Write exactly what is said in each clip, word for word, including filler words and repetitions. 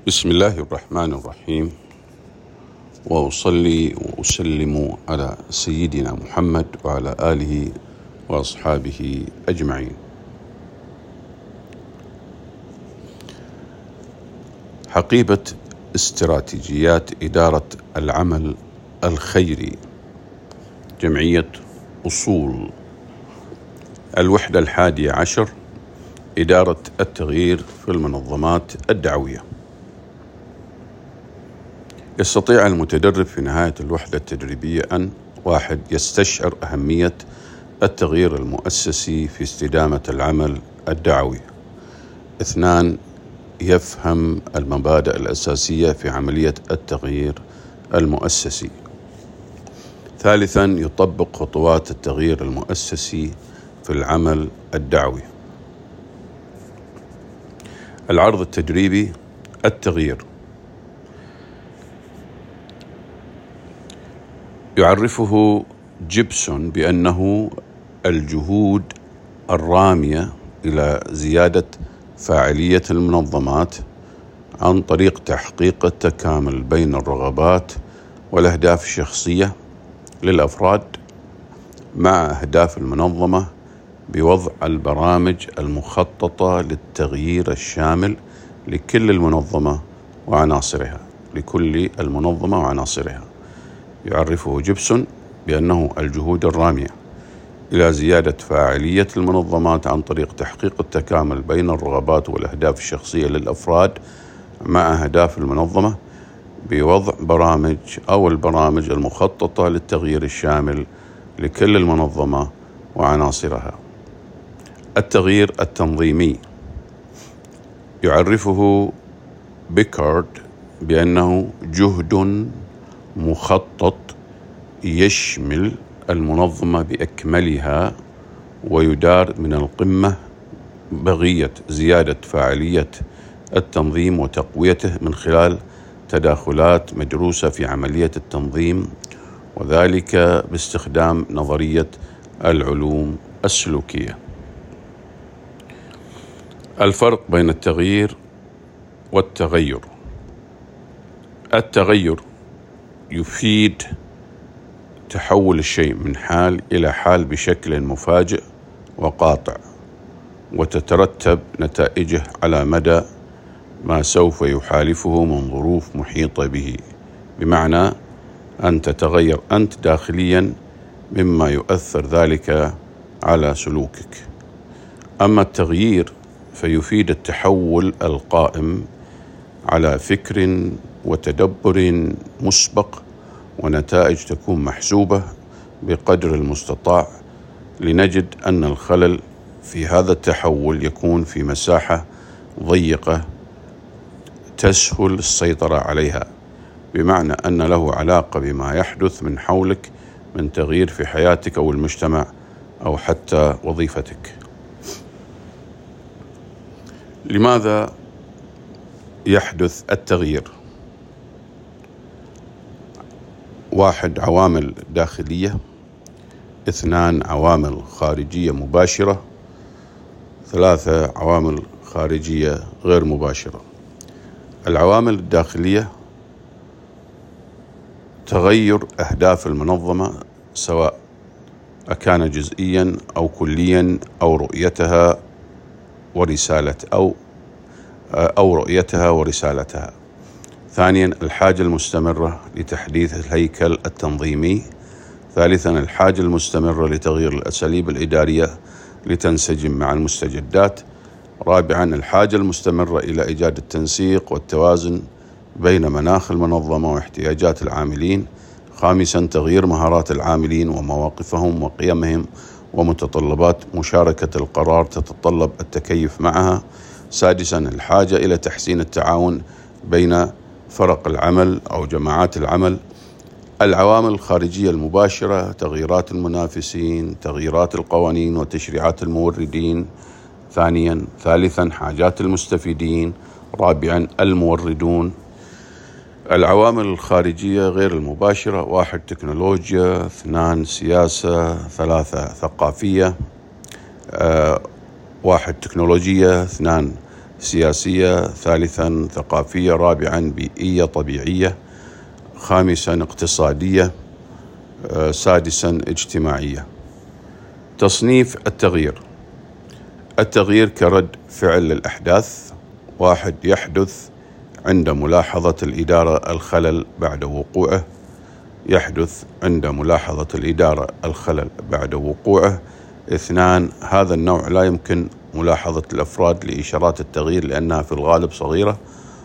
بسم الله الرحمن الرحيم، وأصلي وأسلم على سيدنا محمد وعلى آله وأصحابه أجمعين. حقيبة استراتيجيات إدارة العمل الخيري، جمعية أصول، الوحدة الحادية عشر، إدارة التغيير في المنظمات الدعوية. يستطيع المتدرب في نهاية الوحدة التدريبية أن: واحد يستشعر أهمية التغيير المؤسسي في استدامة العمل الدعوي. اثنان يفهم المبادئ الأساسية في عملية التغيير المؤسسي. ثالثا يطبق خطوات التغيير المؤسسي في العمل الدعوي. العرض التدريبي: التغيير. يعرفه جيبسون بأنه الجهود الرامية إلى زيادة فاعلية المنظمات عن طريق تحقيق التكامل بين الرغبات والأهداف الشخصية للأفراد مع أهداف المنظمة، بوضع البرامج المخططة للتغيير الشامل لكل المنظمة وعناصرها لكل المنظمة وعناصرها. يعرفه جيبسون بأنه الجهود الرامية إلى زيادة فاعلية المنظمات عن طريق تحقيق التكامل بين الرغبات والأهداف الشخصية للأفراد مع أهداف المنظمة، بوضع برامج أو البرامج المخططة للتغيير الشامل لكل المنظمة وعناصرها. التغيير التنظيمي. يعرفه بيكارد بأنه جهد مخطط يشمل المنظمة بأكملها ويدار من القمة، بغية زيادة فاعلية التنظيم وتقويته من خلال تداخلات مدروسة في عملية التنظيم، وذلك باستخدام نظرية العلوم السلوكية. الفرق بين التغيير والتغير. التغير يفيد تحول الشيء من حال إلى حال بشكل مفاجئ وقاطع، وتترتب نتائجه على مدى ما سوف يحالفه من ظروف محيطة به، بمعنى أن تتغير أنت داخليا مما يؤثر ذلك على سلوكك. أما التغيير فيفيد التحول القائم على فكر وتدبر مسبق ونتائج تكون محسوبة بقدر المستطاع، لنجد أن الخلل في هذا التحول يكون في مساحة ضيقة تسهل السيطرة عليها، بمعنى أن له علاقة بما يحدث من حولك من تغيير في حياتك أو المجتمع أو حتى وظيفتك. لماذا يحدث التغيير؟ واحد عوامل داخلية. اثنان عوامل خارجية مباشرة. ثلاثة عوامل خارجية غير مباشرة. العوامل الداخلية: تغير أهداف المنظمة سواء أكان جزئيا أو كليا أو رؤيتها ورسالة أو أو رؤيتها ورسالتها. ثانيا الحاجة المستمرة لتحديث الهيكل التنظيمي. ثالثا الحاجة المستمرة لتغيير الأساليب الإدارية لتنسجم مع المستجدات. رابعا الحاجة المستمرة إلى إيجاد التنسيق والتوازن بين مناخ المنظمة واحتياجات العاملين. خامسا تغيير مهارات العاملين ومواقفهم وقيمهم ومتطلبات مشاركة القرار تتطلب التكيف معها. سادسا الحاجة إلى تحسين التعاون بين فرق العمل أو جماعات العمل. العوامل الخارجية المباشرة: تغييرات المنافسين، تغييرات القوانين وتشريعات الموردين. ثانيا ثالثا حاجات المستفيدين. رابعا الموردون. العوامل الخارجية غير المباشرة: واحد تكنولوجيا. اثنان سياسة. ثلاثة ثقافية. أه واحد تكنولوجيا. اثنان سياسية. ثالثا ثقافية. رابعا بيئية طبيعية. خامسا اقتصادية. سادسا اجتماعية. تصنيف التغيير. التغيير كرد فعل للأحداث. واحد، يحدث عند ملاحظة الإدارة الخلل بعد وقوعه. يحدث عند ملاحظة الإدارة الخلل بعد وقوعه. اثنان، هذا النوع لا يمكن ملاحظة الأفراد لإشارات التغيير لأنها في الغالب صغيرة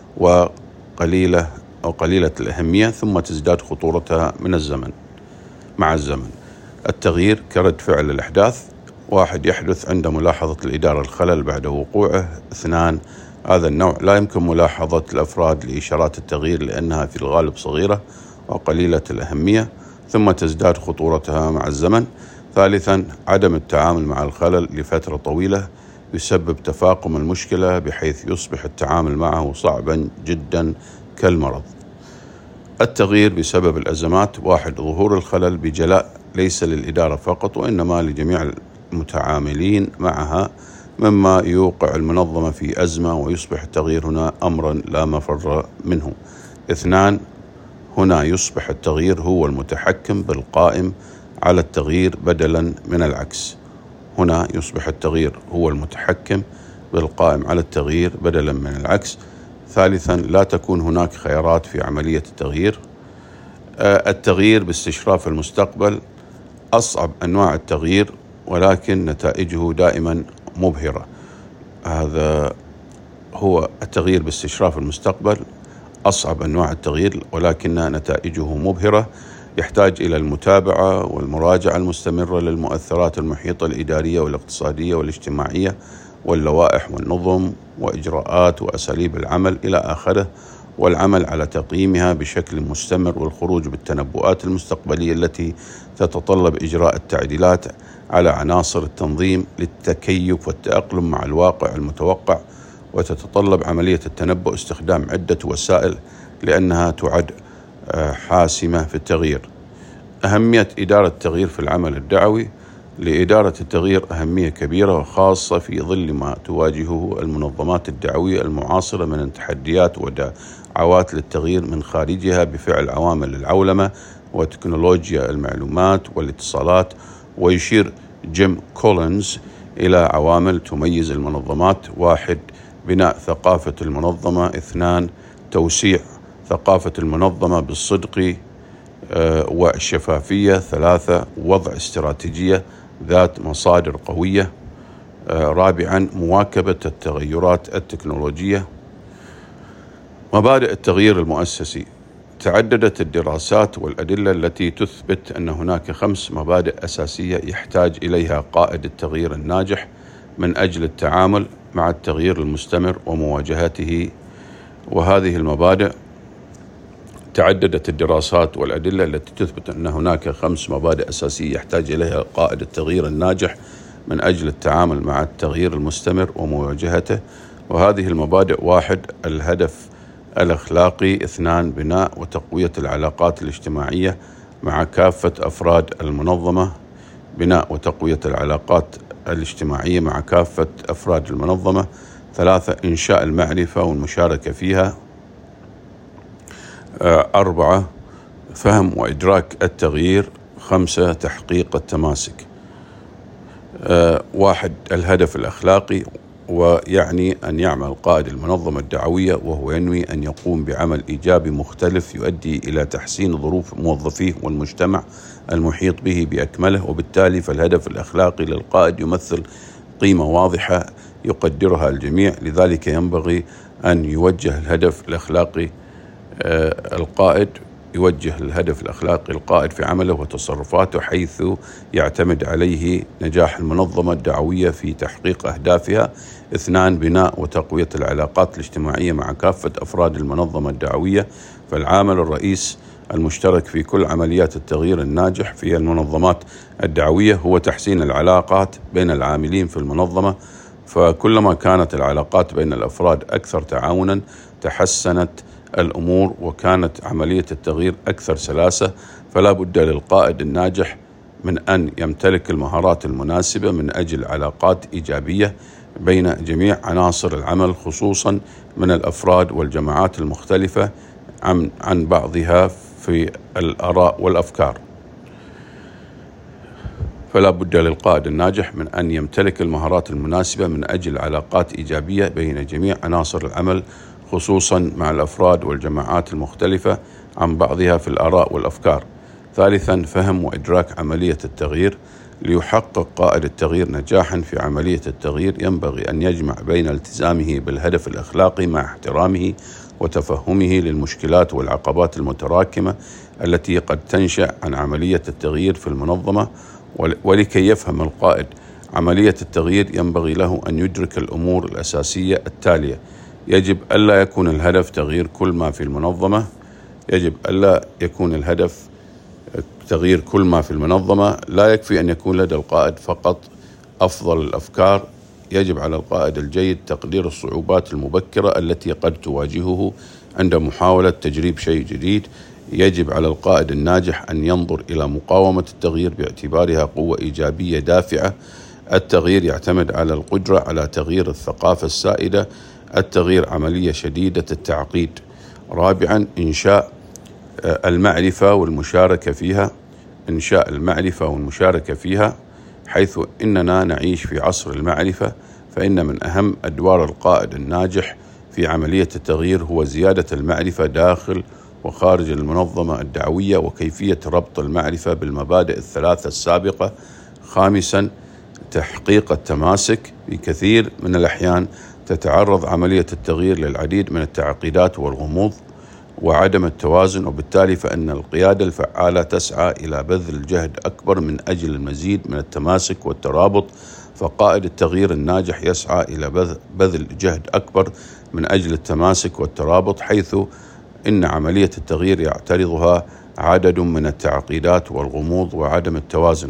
وقليلة أو قليلة الأهمية، ثم تزداد خطورتها من الزمن مع الزمن. التغيير كرد فعل الأحداث. واحد، يحدث عند ملاحظة الإدارة الخلل بعد وقوعه. اثنان، هذا النوع لا يمكن ملاحظة الأفراد لإشارات التغيير لأنها في الغالب صغيرة وقليلة الأهمية، ثم تزداد خطورتها مع الزمن. ثالثا، عدم التعامل مع الخلل لفترة طويلة يسبب تفاقم المشكلة بحيث يصبح التعامل معه صعبا جدا كالمرض. التغيير بسبب الأزمات. واحد، ظهور الخلل بجلاء ليس للإدارة فقط وإنما لجميع المتعاملين معها، مما يوقع المنظمة في أزمة ويصبح التغيير هنا أمرا لا مفر منه. اثنان، هنا يصبح التغيير هو المتحكم بالقائم على التغيير بدلا من العكس. هنا يصبح التغيير هو المتحكم بالقائم على التغيير بدلا من العكس. ثالثا، لا تكون هناك خيارات في عملية التغيير. التغيير باستشراف المستقبل. أصعب أنواع التغيير ولكن نتائجه دائما مبهرة. هذا هو التغيير باستشراف المستقبل. أصعب أنواع التغيير ولكن نتائجه مبهرة. يحتاج إلى المتابعة والمراجعة المستمرة للمؤثرات المحيطة الإدارية والاقتصادية والاجتماعية واللوائح والنظم وإجراءات وأساليب العمل إلى آخره، والعمل على تقييمها بشكل مستمر والخروج بالتنبؤات المستقبلية التي تتطلب إجراء التعديلات على عناصر التنظيم للتكيف والتأقلم مع الواقع المتوقع. وتتطلب عملية التنبؤ استخدام عدة وسائل لأنها تعد حاسمة في التغيير. أهمية إدارة التغيير في العمل الدعوي. لإدارة التغيير أهمية كبيرة وخاصة في ظل ما تواجهه المنظمات الدعوية المعاصرة من تحديات ودعوات للتغيير من خارجها بفعل عوامل العولمة وتكنولوجيا المعلومات والاتصالات. ويشير جيم كولينز إلى عوامل تميز المنظمات. واحد، بناء ثقافة المنظمة. اثنان، توسيع ثقافة المنظمة بالصدق والشفافية. ثلاثة، وضع استراتيجية ذات مصادر قوية. رابعا، مواكبة التغيرات التكنولوجية. مبادئ التغيير المؤسسي. تعددت الدراسات والأدلة التي تثبت أن هناك خمس مبادئ أساسية يحتاج إليها قائد التغيير الناجح من أجل التعامل مع التغيير المستمر ومواجهته. وهذه المبادئ تعددت الدراسات والأدلة التي تثبت أن هناك خمس مبادئ أساسية يحتاج إليها قائد التغيير الناجح من أجل التعامل مع التغيير المستمر ومواجهته. وهذه المبادئ: واحد، الهدف الأخلاقي. اثنان، بناء وتقوية العلاقات الاجتماعية مع كافة أفراد المنظمة. بناء وتقوية العلاقات الاجتماعية مع كافة أفراد المنظمة. ثلاثة، إنشاء المعرفة والمشاركة فيها. أربعة، فهم وإدراك التغيير. خمسة، تحقيق التماسك. واحد، الهدف الأخلاقي، ويعني أن يعمل قائد المنظمة الدعوية وهو ينوي أن يقوم بعمل إيجابي مختلف يؤدي إلى تحسين ظروف موظفيه والمجتمع المحيط به بأكمله. وبالتالي فالهدف الأخلاقي للقائد يمثل قيمة واضحة يقدرها الجميع، لذلك ينبغي أن يوجه الهدف الأخلاقي القائد يوجه الهدف الأخلاقي القائد في عمله وتصرفاته حيث يعتمد عليه نجاح المنظمة الدعوية في تحقيق أهدافها. اثنان، بناء وتقوية العلاقات الاجتماعية مع كافة أفراد المنظمة الدعوية. فالعامل الرئيس المشترك في كل عمليات التغيير الناجح في المنظمات الدعوية هو تحسين العلاقات بين العاملين في المنظمة، فكلما كانت العلاقات بين الأفراد أكثر تعاونا تحسنت الأمور وكانت عملية التغيير أكثر سلاسة. فلا بد للقائد الناجح من أن يمتلك المهارات المناسبة من أجل علاقات إيجابية بين جميع عناصر العمل، خصوصا من الأفراد والجماعات المختلفة عن عن بعضها في الآراء والأفكار. فلا بد للقائد الناجح من أن يمتلك المهارات المناسبة من أجل علاقات إيجابية بين جميع عناصر العمل، خصوصا مع الأفراد والجماعات المختلفة عن بعضها في الآراء والأفكار. ثالثا، فهم وإدراك عملية التغيير. ليحقق قائد التغيير نجاحا في عملية التغيير، ينبغي أن يجمع بين التزامه بالهدف الأخلاقي مع احترامه وتفهمه للمشكلات والعقبات المتراكمة التي قد تنشأ عن عملية التغيير في المنظمة. ولكي يفهم القائد عملية التغيير، ينبغي له أن يدرك الأمور الأساسية التالية: يجب ألا يكون الهدف تغيير كل ما في المنظمة. يجب ألا يكون الهدف تغيير كل ما في المنظمة. لا يكفي أن يكون لدى القائد فقط أفضل الأفكار. يجب على القائد الجيد تقدير الصعوبات المبكرة التي قد تواجهه عند محاولة تجريب شيء جديد. يجب على القائد الناجح أن ينظر إلى مقاومة التغيير باعتبارها قوة إيجابية دافعة. التغيير يعتمد على القدرة على تغيير الثقافة السائدة. التغيير عملية شديدة التعقيد. رابعا، إنشاء المعرفة والمشاركة فيها. إنشاء المعرفة والمشاركة فيها، حيث إننا نعيش في عصر المعرفة، فإن من أهم أدوار القائد الناجح في عملية التغيير هو زيادة المعرفة داخل وخارج المنظمة الدعوية، وكيفية ربط المعرفة بالمبادئ الثلاثة السابقة. خامسا، تحقيق التماسك. في كثير من الأحيان تتعرض عملية التغيير للعديد من التعقيدات والغموض وعدم التوازن، وبالتالي فإن القيادة الفعالة تسعى إلى بذل جهد أكبر من أجل المزيد من التماسك والترابط. فقائد التغيير الناجح يسعى إلى بذل جهد أكبر من أجل التماسك والترابط، حيث إن عملية التغيير يعترضها عدد من التعقيدات والغموض وعدم التوازن.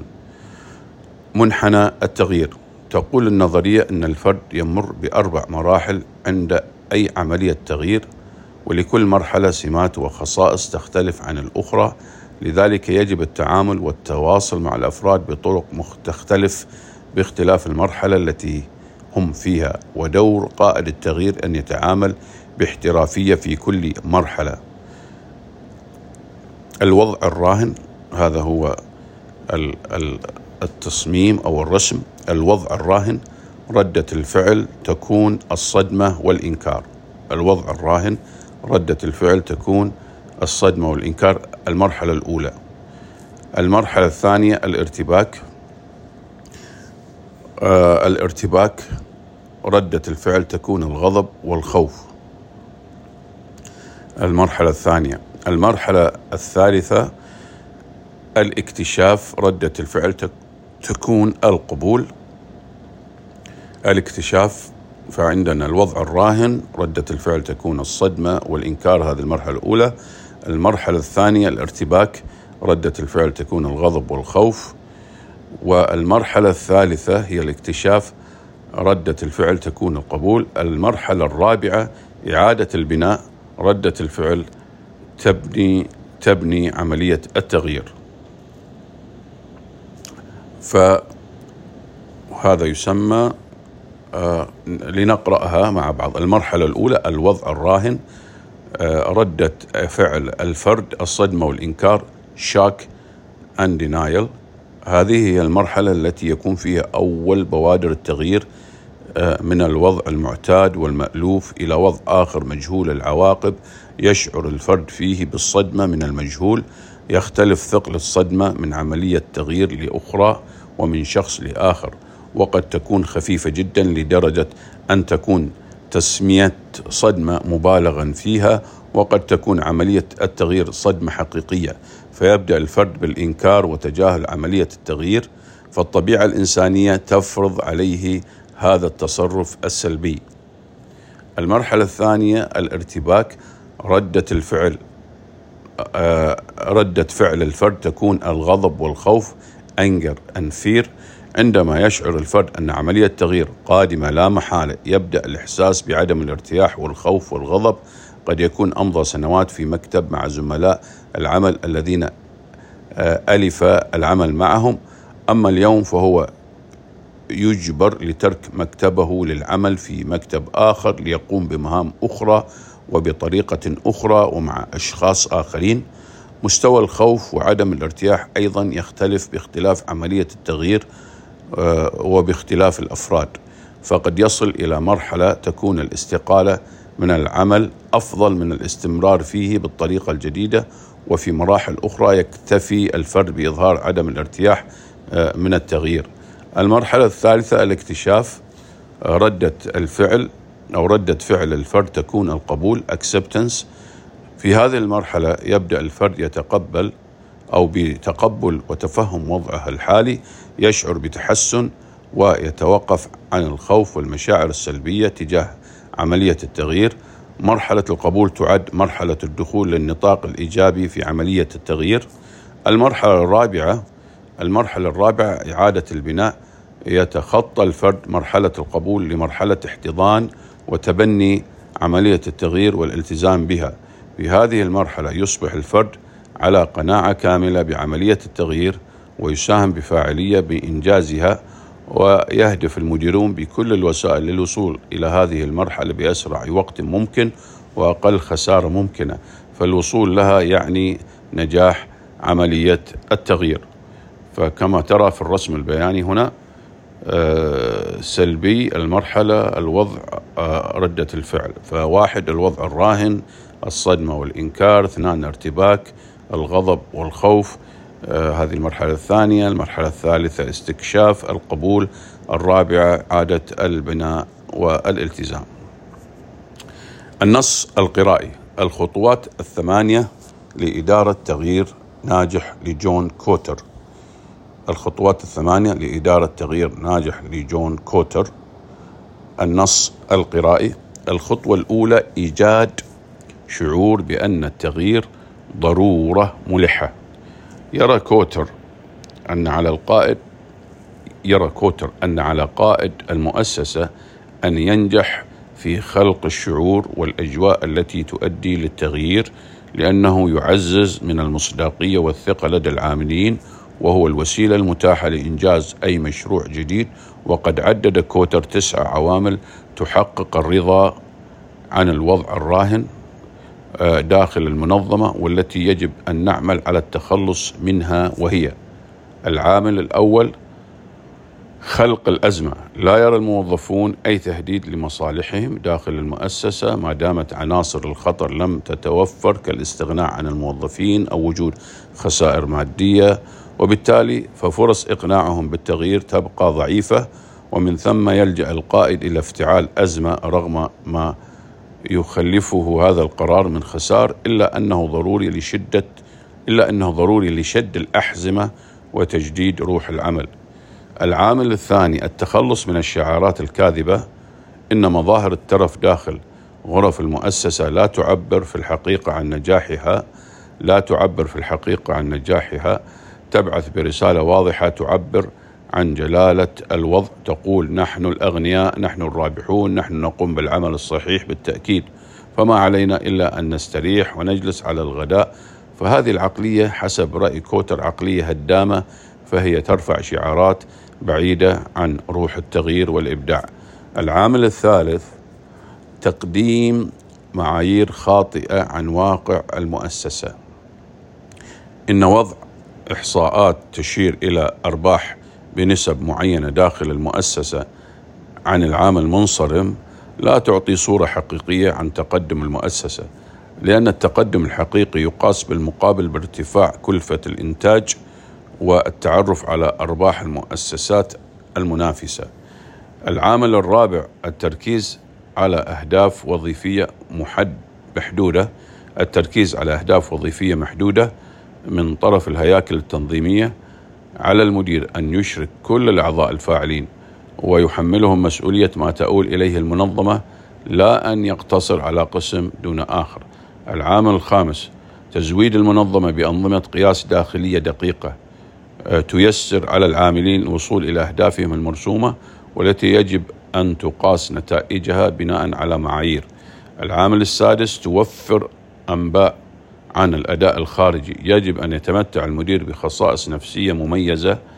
منحنى التغيير. تقول النظرية أن الفرد يمر بأربع مراحل عند أي عملية تغيير، ولكل مرحلة سمات وخصائص تختلف عن الأخرى. لذلك يجب التعامل والتواصل مع الأفراد بطرق تختلف باختلاف المرحلة التي هم فيها، ودور قائد التغيير أن يتعامل باحترافية في كل مرحلة. الوضع الراهن، هذا هو التصميم أو الرسم. الوضع الراهن: ردة الفعل تكون الصدمة والإنكار. الوضع الراهن ردة الفعل تكون الصدمة والإنكار. المرحلة الأولى. المرحلة الثانية الارتباك. آه الارتباك ردة الفعل تكون الغضب والخوف. المرحلة الثانية. المرحلة الثالثة الاكتشاف، ردة الفعل تكون القبول. الاكتشاف، فعندنا الوضع الراهن ردة الفعل تكون الصدمة والإنكار، هذه المرحلة الأولى. المرحلة الثانية الارتباك، ردة الفعل تكون الغضب والخوف. والمرحلة الثالثة هي الاكتشاف، ردة الفعل تكون القبول. المرحلة الرابعة إعادة البناء، ردة الفعل تبني تبني عملية التغيير. فهذا يسمى آه لنقرأها مع بعض. المرحلة الأولى الوضع الراهن، آه ردة فعل الفرد الصدمة والإنكار، shock and denial. هذه هي المرحلة التي يكون فيها أول بوادر التغيير آه من الوضع المعتاد والمألوف إلى وضع آخر مجهول العواقب. يشعر الفرد فيه بالصدمة من المجهول. يختلف ثقل الصدمة من عملية تغيير لأخرى ومن شخص لآخر، وقد تكون خفيفة جدا لدرجة أن تكون تسمية صدمة مبالغا فيها، وقد تكون عملية التغيير صدمة حقيقية. فيبدأ الفرد بالإنكار وتجاهل عملية التغيير، فالطبيعة الإنسانية تفرض عليه هذا التصرف السلبي. المرحلة الثانية الارتباك، ردة الفعل آه ردة فعل الفرد تكون الغضب والخوف، anger and fear. عندما يشعر الفرد أن عملية التغيير قادمة لا محالة، يبدأ الإحساس بعدم الارتياح والخوف والغضب. قد يكون أمضى سنوات في مكتب مع زملاء العمل الذين آه ألف العمل معهم، أما اليوم فهو يجبر لترك مكتبه للعمل في مكتب آخر ليقوم بمهام أخرى وبطريقة أخرى ومع أشخاص آخرين. مستوى الخوف وعدم الارتياح أيضا يختلف باختلاف عملية التغيير وباختلاف الأفراد، فقد يصل إلى مرحلة تكون الاستقالة من العمل أفضل من الاستمرار فيه بالطريقة الجديدة، وفي مراحل أخرى يكتفي الفرد بإظهار عدم الارتياح من التغيير. المرحلة الثالثة الاكتشاف. ردة الفعل أو ردة فعل الفرد تكون القبول acceptance. في هذه المرحلة يبدأ الفرد يتقبل أو بتقبل وتفهم وضعه الحالي، يشعر بتحسن ويتوقف عن الخوف والمشاعر السلبية تجاه عملية التغيير. مرحلة القبول تعد مرحلة الدخول للنطاق الإيجابي في عملية التغيير. المرحلة الرابعة المرحلة الرابعة إعادة البناء. يتخطى الفرد مرحلة القبول لمرحلة احتضان وتبني عملية التغيير والالتزام بها. في هذه المرحلة يصبح الفرد على قناعة كاملة بعملية التغيير ويساهم بفاعلية بإنجازها، ويهدف المديرون بكل الوسائل للوصول إلى هذه المرحلة بأسرع وقت ممكن وأقل خسارة ممكنة، فالوصول لها يعني نجاح عملية التغيير. فكما ترى في الرسم البياني هنا سلبي المرحلة الوضع ردة الفعل، فواحد الوضع الراهن، الصدمة والإنكار، اثنان ارتباك، الغضب والخوف، آه هذه المرحلة الثانية. المرحلة الثالثة استكشاف، القبول. الرابعة إعادة البناء والالتزام. النص القرائي. الخطوات الثمانية لإدارة تغيير ناجح لجون كوتر. الخطوات الثمانية لإدارة تغيير ناجح لجون كوتر. النص القرائي. الخطوة الأولى إيجاد شعور بأن التغيير ضرورة ملحة. يرى كوتر أن على القائد يرى كوتر أن على قائد المؤسسة أن ينجح في خلق الشعور والأجواء التي تؤدي للتغيير، لأنه يعزز من المصداقية والثقة لدى العاملين، وهو الوسيلة المتاحة لإنجاز أي مشروع جديد. وقد عدد كوتر تسع عوامل تحقق الرضا عن الوضع الراهن داخل المنظمة والتي يجب أن نعمل على التخلص منها، وهي: العامل الأول خلق الأزمة. لا يرى الموظفون أي تهديد لمصالحهم داخل المؤسسة ما دامت عناصر الخطر لم تتوفر، كالاستغناء عن الموظفين أو وجود خسائر مادية، وبالتالي ففرص إقناعهم بالتغيير تبقى ضعيفة، ومن ثم يلجأ القائد إلى افتعال أزمة رغم ما يخلفه هذا القرار من خسار، إلا أنه ضروري لشدة إلا أنه ضروري لشد الأحزمة وتجديد روح العمل. العامل الثاني التخلص من الشعارات الكاذبة. إن مظاهر الترف داخل غرف المؤسسة لا تعبر في الحقيقة عن نجاحها لا تعبر في الحقيقة عن نجاحها تبعث برسالة واضحة تعبر عن جلالة الوضع، تقول: نحن الأغنياء، نحن الرابحون، نحن نقوم بالعمل الصحيح بالتأكيد، فما علينا إلا أن نستريح ونجلس على الغداء. فهذه العقلية حسب رأي كوتر عقلية هدامة، فهي ترفع شعارات بعيدة عن روح التغيير والإبداع. العامل الثالث تقديم معايير خاطئة عن واقع المؤسسة. إن وضع إحصاءات تشير إلى أرباح بنسب معينة داخل المؤسسة عن العام المنصرم لا تعطي صورة حقيقية عن تقدم المؤسسة، لأن التقدم الحقيقي يقاس بالمقابل بارتفاع كلفة الإنتاج والتعرف على أرباح المؤسسات المنافسة. العامل الرابع التركيز على أهداف وظيفية محد محدودة. التركيز على أهداف وظيفية محدودة من طرف الهياكل التنظيمية. على المدير أن يشرك كل الأعضاء الفاعلين ويحملهم مسؤولية ما تؤول إليه المنظمة، لا أن يقتصر على قسم دون آخر. العامل الخامس تزويد المنظمة بأنظمة قياس داخلية دقيقة تيسر على العاملين الوصول إلى أهدافهم المرسومة والتي يجب أن تقاس نتائجها بناء على معايير. العامل السادس توفر أنباء عن الأداء الخارجي. يجب أن يتمتع المدير بخصائص نفسية مميزة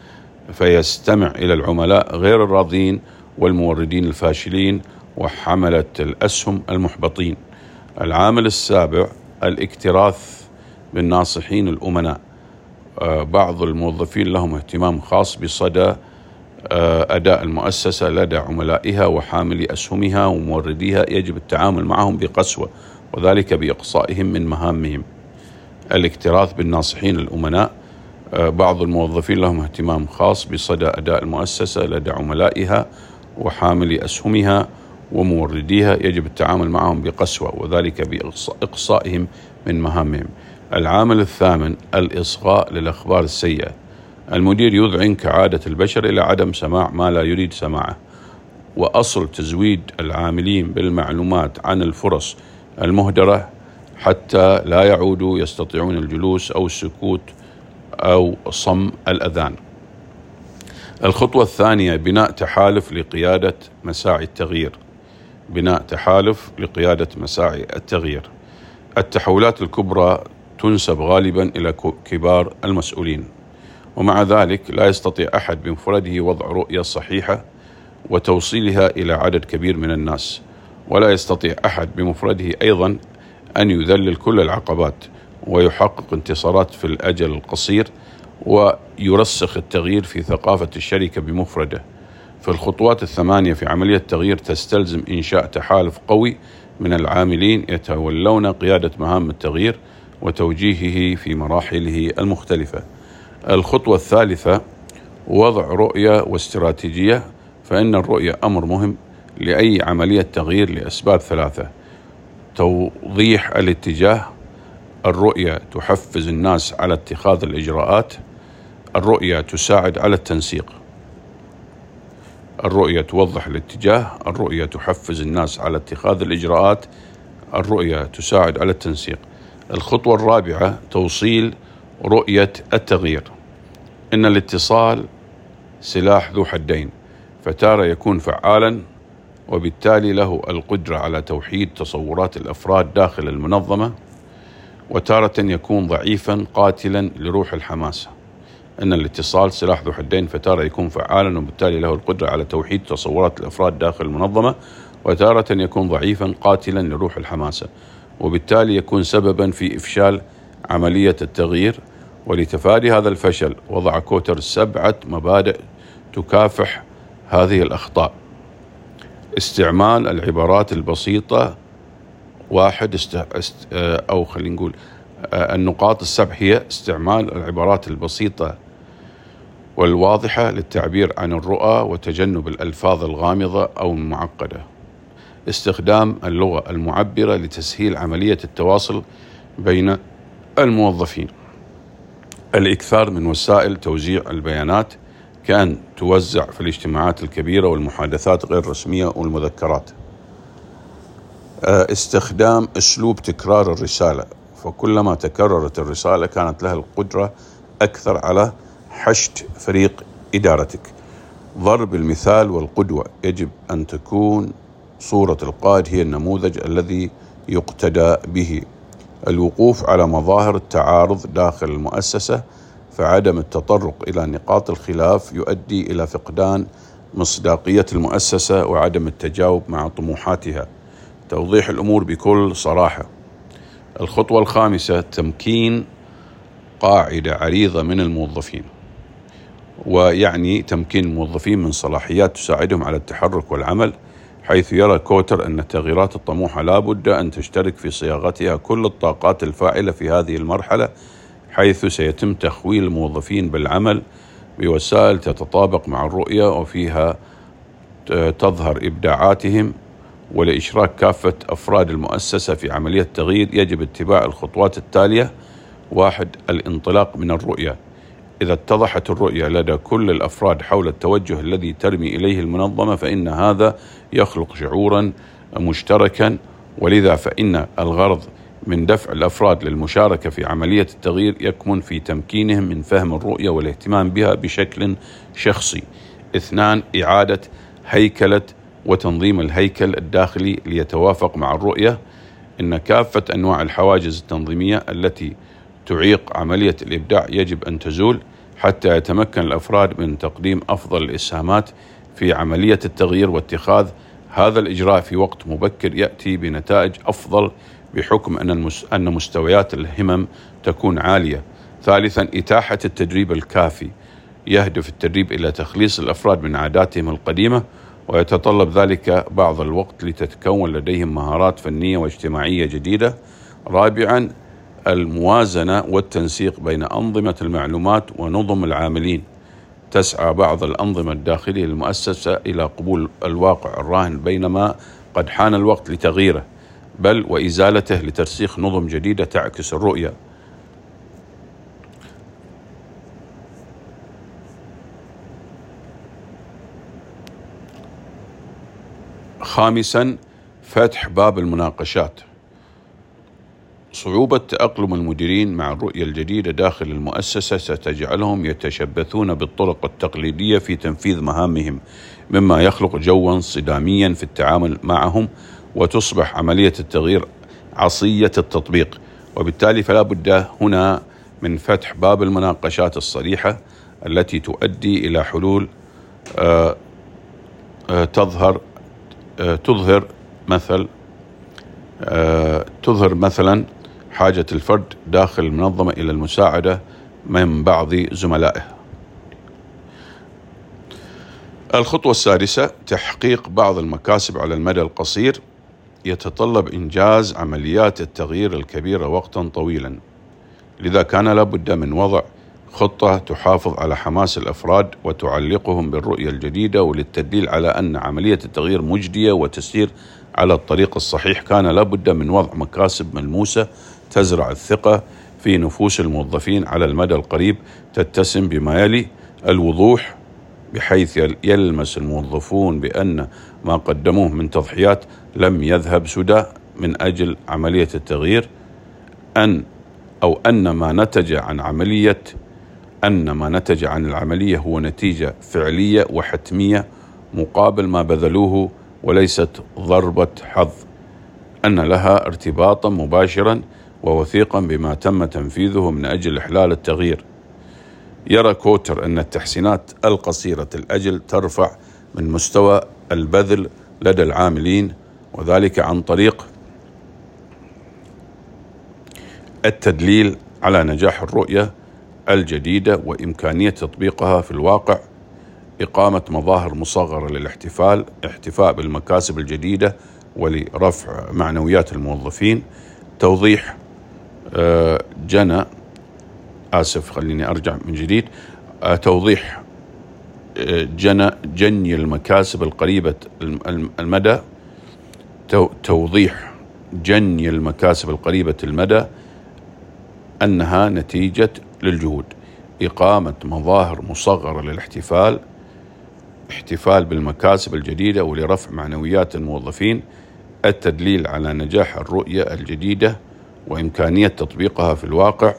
فيستمع إلى العملاء غير الراضين والموردين الفاشلين وحملة الأسهم المحبطين. العامل السابع الاكتراث بالناصحين الأمناء. بعض الموظفين لهم اهتمام خاص بصدى أداء المؤسسة لدى عملائها وحاملي أسهمها ومورديها، يجب التعامل معهم بقسوة وذلك بإقصائهم من مهامهم. الاكتراث بالناصحين الأمناء. بعض الموظفين لهم اهتمام خاص بصدى أداء المؤسسة لدى عملائها وحاملي أسهمها ومورديها، يجب التعامل معهم بقسوة وذلك بإقصائهم من مهامهم. العامل الثامن الإصغاء للأخبار السيئة. المدير يذعن كعادة البشر إلى عدم سماع ما لا يريد سماعه، وأصل تزويد العاملين بالمعلومات عن الفرص المهدرة حتى لا يعودوا يستطيعون الجلوس أو السكوت أو صم الأذان. الخطوة الثانية بناء تحالف لقيادة مساعي التغيير. بناء تحالف لقيادة مساعي التغيير. التحولات الكبرى تنسب غالبا إلى كبار المسؤولين، ومع ذلك لا يستطيع أحد بمفرده وضع رؤية صحيحة وتوصيلها إلى عدد كبير من الناس، ولا يستطيع أحد بمفرده أيضا أن يذلل كل العقبات ويحقق انتصارات في الأجل القصير ويرسخ التغيير في ثقافة الشركة بمفرده. فالخطوات الثمانية في عملية التغيير تستلزم إنشاء تحالف قوي من العاملين يتولون قيادة مهام التغيير وتوجيهه في مراحله المختلفة. الخطوة الثالثة وضع رؤية واستراتيجية. فإن الرؤية أمر مهم لأي عملية تغيير لأسباب ثلاثة: توضيح الاتجاه، الرؤية تحفز الناس على اتخاذ الإجراءات، الرؤية تساعد على التنسيق. الرؤية توضح الاتجاه، الرؤية تحفز الناس على اتخاذ الإجراءات، الرؤية تساعد على التنسيق. الخطوة الرابعة توصيل رؤية التغيير. إن الاتصال سلاح ذو حدين، فتارة يكون فعالا وبالتالي له القدرة على توحيد تصورات الأفراد داخل المنظمة، وتارة يكون ضعيفا قاتلا لروح الحماسة. أن الاتصال سلاح ذو حدين، فتارة يكون فعالا وبالتالي له القدرة على توحيد تصورات الأفراد داخل المنظمة، وتارة يكون ضعيفا قاتلا لروح الحماسة، وبالتالي يكون سببا في إفشال عملية التغيير. ولتفادي هذا الفشل وضع كوتر سبعة مبادئ تكافح هذه الأخطاء. استعمال العبارات البسيطة. واحد است... است... أو خلينا نقول النقاط السبع هي استعمال العبارات البسيطة والواضحة للتعبير عن الرؤى وتجنب الألفاظ الغامضة أو المعقدة. استخدام اللغة المعبرة لتسهيل عملية التواصل بين الموظفين. الإكثار من وسائل توزيع البيانات، كأن توزع في الاجتماعات الكبيرة والمحادثات غير رسمية والمذكرات. استخدام أسلوب تكرار الرسالة، فكلما تكررت الرسالة كانت لها القدرة أكثر على حشد فريق إدارتك. ضرب المثال والقدوة، يجب أن تكون صورة القائد هي النموذج الذي يقتدى به. الوقوف على مظاهر التعارض داخل المؤسسة، فعدم التطرق إلى نقاط الخلاف يؤدي إلى فقدان مصداقية المؤسسة وعدم التجاوب مع طموحاتها. توضيح الأمور بكل صراحة. الخطوة الخامسة تمكين قاعدة عريضة من الموظفين، ويعني تمكين الموظفين من صلاحيات تساعدهم على التحرك والعمل، حيث يرى كوتر أن التغييرات الطموحة لا بد أن تشترك في صياغتها كل الطاقات الفاعلة في هذه المرحلة، حيث سيتم تخويل الموظفين بالعمل بوسائل تتطابق مع الرؤية وفيها تظهر إبداعاتهم. ولإشراك كافة أفراد المؤسسة في عملية التغيير يجب اتباع الخطوات التالية. واحد الانطلاق من الرؤية. إذا اتضحت الرؤية لدى كل الأفراد حول التوجه الذي ترمي إليه المنظمة، فإن هذا يخلق شعورا مشتركا، ولذا فإن الغرض من دفع الأفراد للمشاركة في عملية التغيير يكمن في تمكينهم من فهم الرؤية والاهتمام بها بشكل شخصي. اثنان إعادة هيكلة وتنظيم الهيكل الداخلي ليتوافق مع الرؤية. إن كافة أنواع الحواجز التنظيمية التي تعيق عملية الإبداع يجب أن تزول، حتى يتمكن الأفراد من تقديم أفضل الإسهامات في عملية التغيير، واتخاذ هذا الإجراء في وقت مبكر يأتي بنتائج أفضل بحكم أن أن مستويات الهمم تكون عالية. ثالثا، إتاحة التدريب الكافي. يهدف التدريب إلى تخليص الأفراد من عاداتهم القديمة، ويتطلب ذلك بعض الوقت لتتكون لديهم مهارات فنية واجتماعية جديدة. رابعا، الموازنة والتنسيق بين أنظمة المعلومات ونظم العاملين. تسعى بعض الأنظمة الداخلية للمؤسسة إلى قبول الواقع الراهن، بينما قد حان الوقت لتغييره بل وإزالته لترسيخ نظم جديدة تعكس الرؤية. خامسا، فتح باب المناقشات. صعوبة تأقلم المديرين مع الرؤية الجديدة داخل المؤسسة ستجعلهم يتشبثون بالطرق التقليدية في تنفيذ مهامهم، مما يخلق جوا صداميا في التعامل معهم، وتصبح عملية التغيير عصية التطبيق. وبالتالي فلا بد هنا من فتح باب المناقشات الصريحة التي تؤدي إلى حلول آه آه تظهر آه تظهر مثل آه تظهر مثلا حاجة الفرد داخل المنظمة إلى المساعدة من بعض زملائه. الخطوة السادسة، تحقيق بعض المكاسب على المدى القصير. يتطلب إنجاز عمليات التغيير الكبيرة وقتا طويلا، لذا كان لابد من وضع خطة تحافظ على حماس الأفراد وتعلقهم بالرؤية الجديدة. وللتدليل على أن عملية التغيير مجدية وتسير على الطريق الصحيح، كان لابد من وضع مكاسب ملموسة تزرع الثقة في نفوس الموظفين على المدى القريب، تتسم بما يلي: الوضوح، بحيث يلمس الموظفون بأن ما قدموه من تضحيات لم يذهب سدى من أجل عملية التغيير، أن أو أن ما نتج عن عملية أن ما نتج عن العملية هو نتيجة فعلية وحتمية مقابل ما بذلوه، وليست ضربة حظ، أن لها ارتباطا مباشرا ووثيقا بما تم تنفيذه من أجل إحلال التغيير. يرى كوتر أن التحسينات القصيرة الأجل ترفع من مستوى البذل لدى العاملين، وذلك عن طريق التدليل على نجاح الرؤية الجديدة وإمكانية تطبيقها في الواقع، إقامة مظاهر مصغرة للاحتفال احتفاء بالمكاسب الجديدة ولرفع معنويات الموظفين، توضيح آه جنى آسف خليني أرجع من جديد آه توضيح آه جنى جني المكاسب القريبة المدى تو توضيح جني المكاسب القريبة المدى أنها نتيجة للجهود، إقامة مظاهر مصغرة للاحتفال احتفال بالمكاسب الجديدة ولرفع معنويات الموظفين، التدليل على نجاح الرؤية الجديدة وإمكانية تطبيقها في الواقع،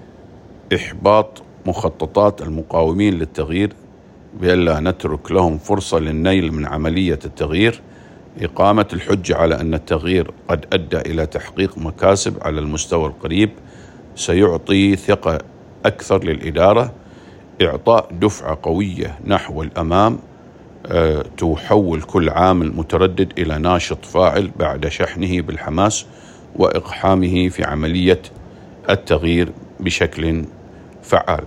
إحباط مخططات المقاومين للتغيير بألا نترك لهم فرصة للنيل من عملية التغيير، إقامة الحجة على أن التغيير قد أدى إلى تحقيق مكاسب على المستوى القريب سيعطي ثقة أكثر للإدارة، إعطاء دفعة قوية نحو الأمام أه تحول كل عامل متردد إلى ناشط فاعل بعد شحنه بالحماس وإقحامه في عملية التغيير بشكل فعال.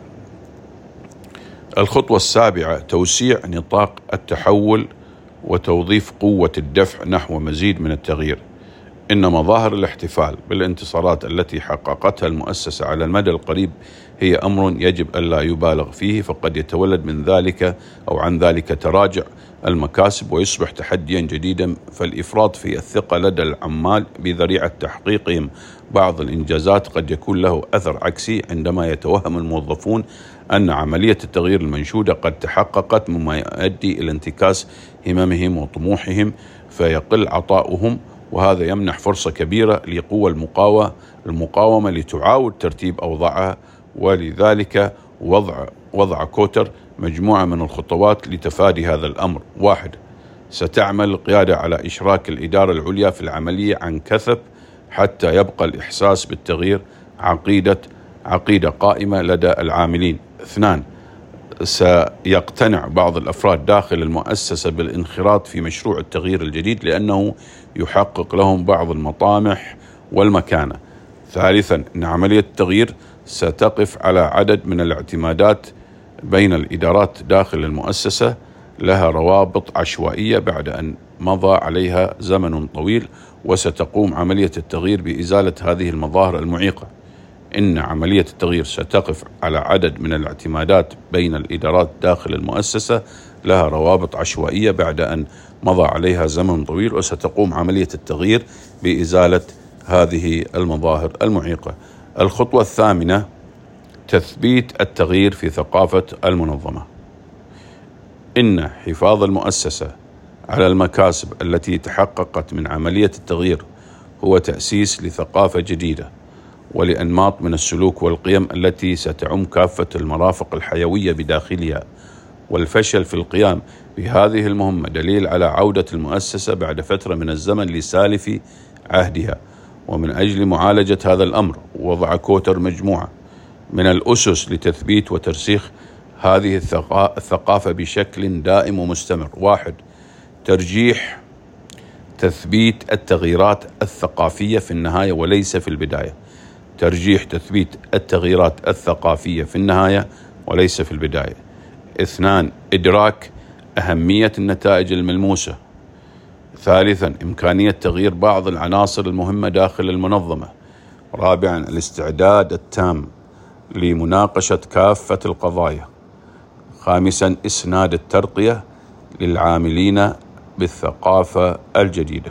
الخطوة السابعة، توسيع نطاق التحول وتوظيف قوة الدفع نحو مزيد من التغيير. إن مظاهر الاحتفال بالانتصارات التي حققتها المؤسسة على المدى القريب هي أمر يجب ألا يبالغ فيه، فقد يتولد من ذلك أو عن ذلك تراجع المكاسب ويصبح تحديا جديدا، فالإفراط في الثقة لدى العمال بذريعة تحقيقهم بعض الإنجازات قد يكون له أثر عكسي عندما يتوهم الموظفون أن عملية التغيير المنشودة قد تحققت، مما يؤدي إلى انتكاس هممهم وطموحهم فيقل عطاؤهم، وهذا يمنح فرصة كبيرة لقوى المقاومة المقاومة لتعاود ترتيب أوضاعها. ولذلك وضع وضع كوتر مجموعة من الخطوات لتفادي هذا الأمر. واحد، ستعمل القيادة على إشراك الإدارة العليا في العملية عن كثب حتى يبقى الإحساس بالتغيير عقيدة عقيدة قائمة لدى العاملين. اثنان، سيقتنع بعض الأفراد داخل المؤسسة بالانخراط في مشروع التغيير الجديد لأنه يحقق لهم بعض المطامح والمكانة. ثالثا، أن عملية التغيير ستقف على عدد من الاعتمادات بين الإدارات داخل المؤسسة لها روابط عشوائية بعد أن مضى عليها زمن طويل، وستقوم عملية التغيير بإزالة هذه المظاهر المعيقة. إن عملية التغيير ستقف على عدد من الاعتمادات بين الإدارات داخل المؤسسة لها روابط عشوائية بعد أن مضى عليها زمن طويل، وستقوم عملية التغيير بإزالة هذه المظاهر المعيقة. الخطوة الثامنة، تثبيت التغيير في ثقافة المنظمة. إن حفاظ المؤسسة على المكاسب التي تحققت من عملية التغيير هو تأسيس لثقافة جديدة ولأنماط من السلوك والقيم التي ستعم كافة المرافق الحيوية بداخلها. والفشل في القيام بهذه المهمة دليل على عودة المؤسسة بعد فترة من الزمن لسالف عهدها. ومن أجل معالجة هذا الأمر وضع كوتر مجموعة من الأسس لتثبيت وترسيخ هذه الثقافة بشكل دائم ومستمر. واحد، ترجيح تثبيت التغييرات الثقافية في النهاية وليس في البداية. ترجيح تثبيت التغييرات الثقافية في النهاية وليس في البداية. اثنان، إدراك أهمية النتائج الملموسة. ثالثا، إمكانية تغيير بعض العناصر المهمة داخل المنظمة. رابعا، الاستعداد التام لمناقشة كافة القضايا. خامسا، إسناد الترقية للعاملين بالثقافة الجديدة.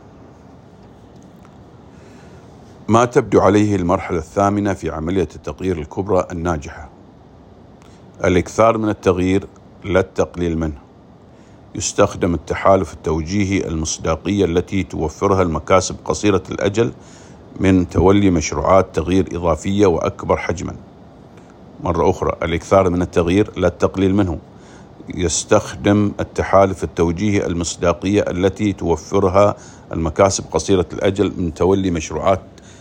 ما تبدو عليه المرحلة الثامنة في عملية التغيير الكبرى الناجحة: الإكثار من التغيير لا التقليل منه. يستخدم التحالف التوجيهي المصداقية التي توفرها المكاسب قصيرة الأجل من تولي مشروعات تغيير إضافية وأكبر حجما. مرة أخرى، الإكثار من التغيير لا التقليل منه. يستخدم التحالف التوجيهي المصداقية التي توفرها المكاسب قصيرة الأجل من تولي مشروعات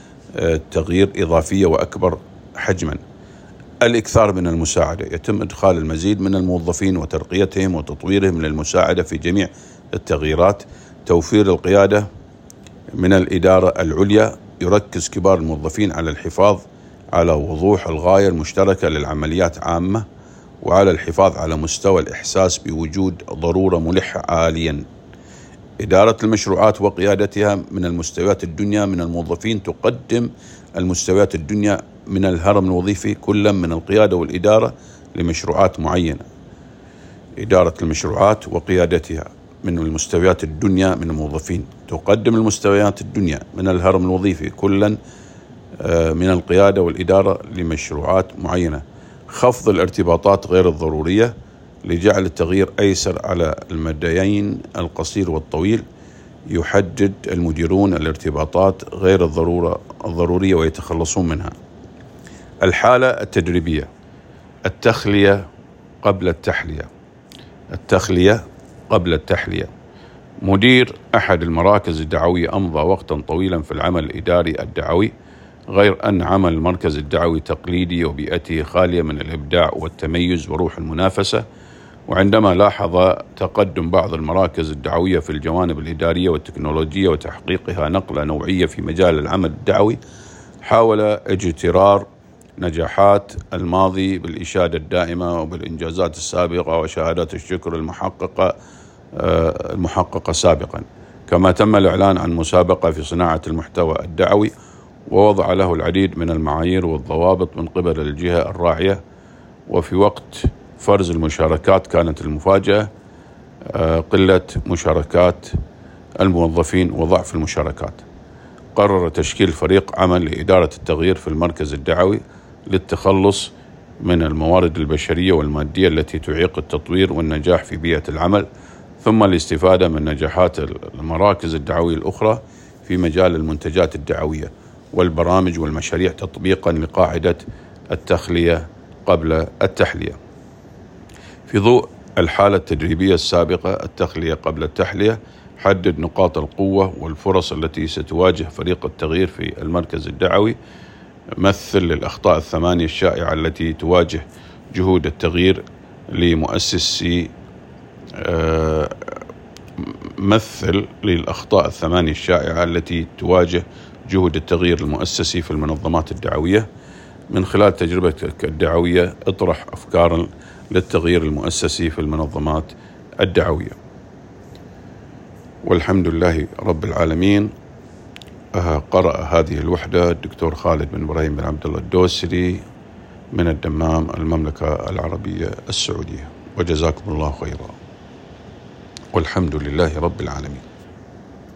تغيير إضافية وأكبر حجما. الإكثار من المساعدة. يتم إدخال المزيد من الموظفين وترقيتهم وتطويرهم للمساعدة في جميع التغييرات. توفير القيادة من الإدارة العليا. يركز كبار الموظفين على الحفاظ على وضوح الغاية المشتركة للعمليات عامة وعلى الحفاظ على مستوى الإحساس بوجود ضرورة ملحة عاليا. إدارة المشروعات وقيادتها من المستويات الدنيا من الموظفين. تقدم المستويات الدنيا من الهرم الوظيفي كلا من القيادة والإدارة لمشروعات معينة. إدارة المشروعات وقيادتها من المستويات الدنيا من الموظفين. تقدم المستويات الدنيا من الهرم الوظيفي كلا من القيادة والإدارة لمشروعات معينة. خفض الارتباطات غير الضرورية لجعل التغيير أيسر على المديين القصير والطويل. يحدد المديرون الارتباطات غير الضرورة الضرورية ويتخلصون منها. الحالة التدريبية. التخلية قبل التحلية. التخلية قبل التحلية. مدير أحد المراكز الدعوية أمضى وقتا طويلا في العمل الإداري الدعوي، غير أن عمل المركز الدعوي تقليدي وبيئته خالية من الإبداع والتميز وروح المنافسة. وعندما لاحظ تقدم بعض المراكز الدعوية في الجوانب الإدارية والتكنولوجية وتحقيقها نقلة نوعية في مجال العمل الدعوي، حاول اجترار نجاحات الماضي بالإشادة الدائمة وبالإنجازات السابقة وشهادات الشكر المحققة المحققة سابقا. كما تم الإعلان عن مسابقة في صناعة المحتوى الدعوي ووضع له العديد من المعايير والضوابط من قبل الجهة الراعية. وفي وقت فرز المشاركات كانت المفاجأة قلة مشاركات الموظفين وضعف المشاركات. قرر تشكيل فريق عمل لإدارة التغيير في المركز الدعوي للتخلص من الموارد البشرية والمادية التي تعيق التطوير والنجاح في بيئة العمل، ثم الاستفادة من نجاحات المراكز الدعوية الأخرى في مجال المنتجات الدعوية والبرامج والمشاريع تطبيقا لقاعدة التخلية قبل التحلية. في ضوء الحالة التدريبية السابقة، التخلية قبل التحلية، حدد نقاط القوة والفرص التي ستواجه فريق التغيير في المركز الدعوي. مثل الأخطاء الثمانية الشائعة التي تواجه جهود التغيير لمؤسسي مثل للأخطاء الثمانية الشائعة التي تواجه جهود التغيير المؤسسي في المنظمات الدعوية. من خلال تجربتك الدعوية اطرح أفكارا للتغيير المؤسسي في المنظمات الدعوية. والحمد لله رب العالمين. قرأ هذه الوحدة الدكتور خالد بن إبراهيم بن عبد الله الدوسري من الدمام، المملكة العربية السعودية. وجزاكم الله خيرا، والحمد لله رب العالمين.